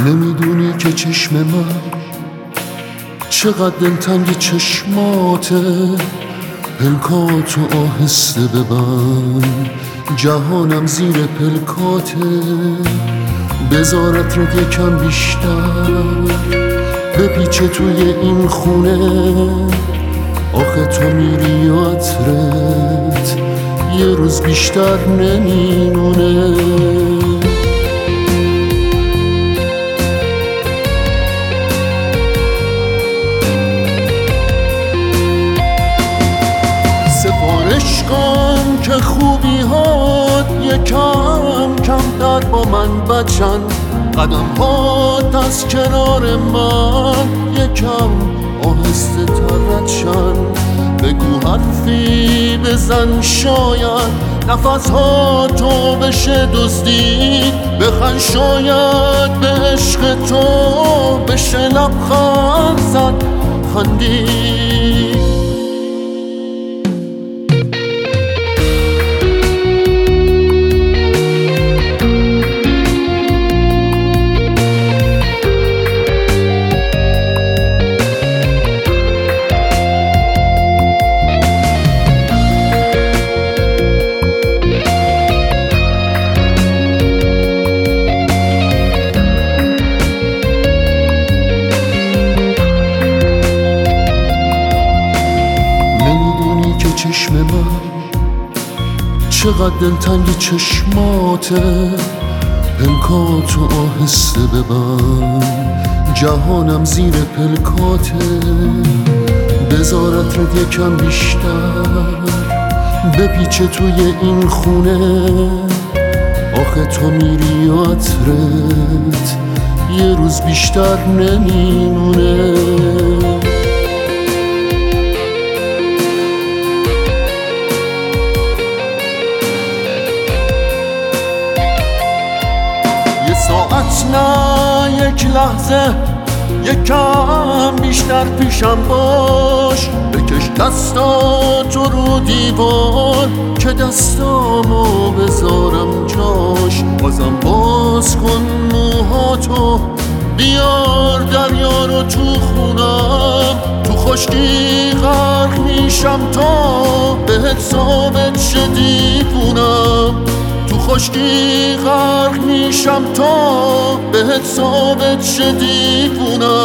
نمیدونی که چشم من چقدر دلتنگ چشماته، پلکاتو آهسته ببند، جهانم زیر پلکاته. بذارت رو یکم بیشتر بپیچه توی این خونه، آخه تو میری و عطرت یه روز بیشتر نمیمونه. سفارش کن که خوبی هات یکم کمتر با من بچن، قدم هات از کنار من یکم آهسته تر ردشن. بگو حرفی بزن شاید نفس ها تو بشه دزدید، بخند شاید به عشق تو بشه لبخند زد خندید. چشم من چقدر دلتنگ چشماته، پلکاتو آهسته ببند، جهانم زیر پلکاته. بذارت رو یکم بیشتر بپیچه توی این خونه، آخه تو میری و عطرت یه روز بیشتر نمیمونه. ساعت نه یک لحظه یکم بیشتر پیشم باش، بکش دستاتو رو دیوار که دستامو بذارم جاش. بازم باز کن موهاتو بیار دریا رو تو خونم، تو خشکی غرق میشم تا بهت ثابت شه دیوونم، تو خشکی غرق میشم تا بهت ثابت شه دیوونم.